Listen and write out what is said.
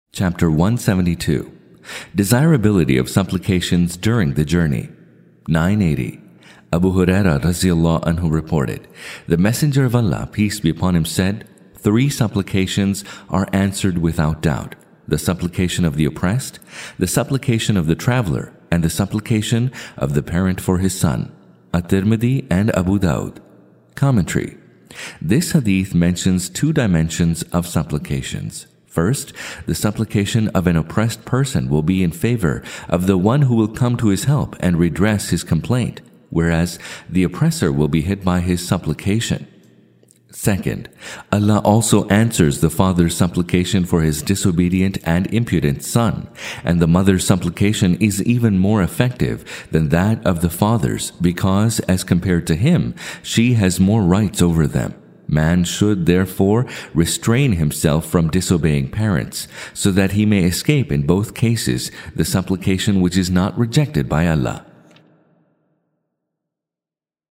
Chapter 172. Desirability of supplications during the journey. 980. Abu Hurairah Radhiyallahu Anhu reported, the Messenger of Allah, peace be upon him, said, 3 supplications are answered without doubt: the supplication of the oppressed, the supplication of the traveler, and the supplication of the parent for his son. At-Tirmidhi and Abu Dawud. Commentary. This hadith mentions 2 dimensions of supplications. First, the supplication of an oppressed person will be in favor of the one who will come to his help and redress his complaint, whereas the oppressor will be hit by his supplication. Second, Allah also answers the father's supplication for his disobedient and impudent son, and the mother's supplication is even more effective than that of the father's because, as compared to him, she has more rights over them. Man should therefore restrain himself from disobeying parents, so that he may escape in both cases the supplication which is not rejected by Allah.